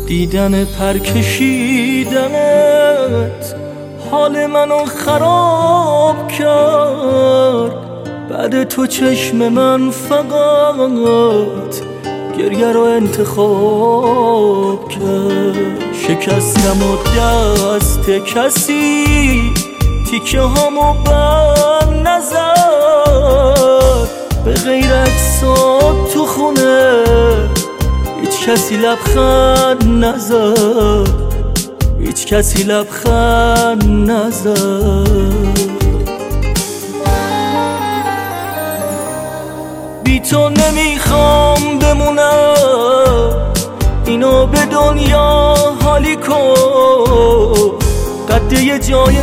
دیدن پرکشیدنت حال منو خراب کرد. بعد تو چشم من فقط گریه رو انتخاب کرد. شکستم و دست کسی تیکه هامو بر نزد. به غیر اجساد تو خونه هیچ کسی لبخند نزد، هیچ کسی لبخند نزد. بی تو نمیخوام بمونم، اینو به دنیا حالی کن. قد یه جای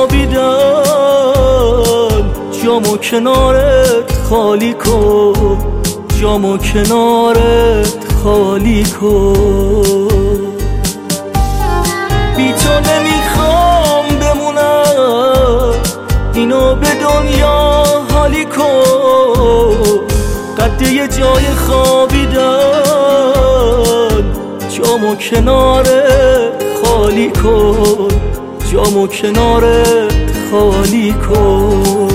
خوابیدن جامو کنارت خالی کن، جامو کنارت خالی کن. بی تو نمیخوام بمونم، اینو به دنیا حالی کن. قد یه جای خوابیدن جامو کنارت خالی کن، جامو کنارت خالی کن.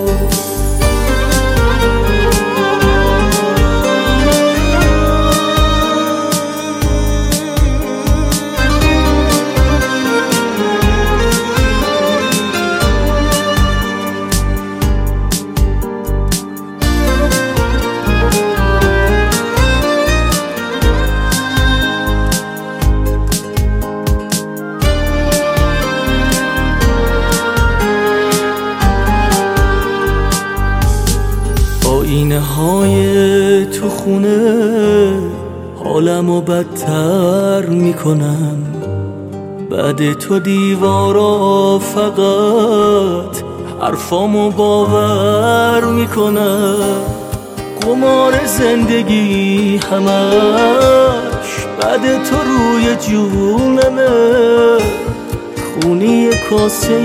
آینه های تو خونه حالمو بدتر میکنن. بعد تو دیوارا فقط حرفامو باور میکنن. قمار زندگی همش بعد تو روی جونمه. خونی کاسه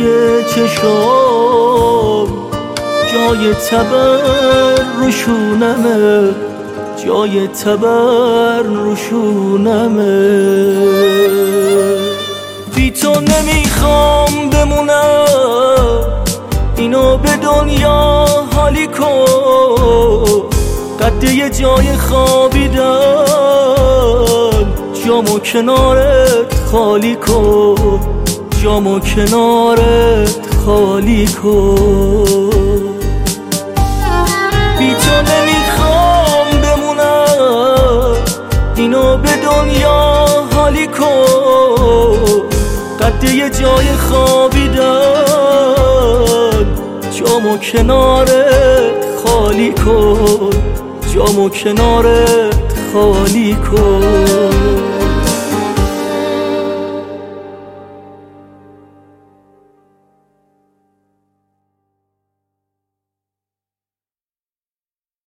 چشام جای تبر روشونمه، جای تبر روشونمه. بی تو نمیخوام بمونم، اینو به دنیا حالی کن. قد یه جای خوابیدن جامو کنارت خالی کن، جامو کنارت خالی کن. بی تو نمیخوام بمونم، اینو به دنیا حالی کن. قد یه جای خوابیدن جامو کنارت خالی کن، جامو کنارت خالی کن.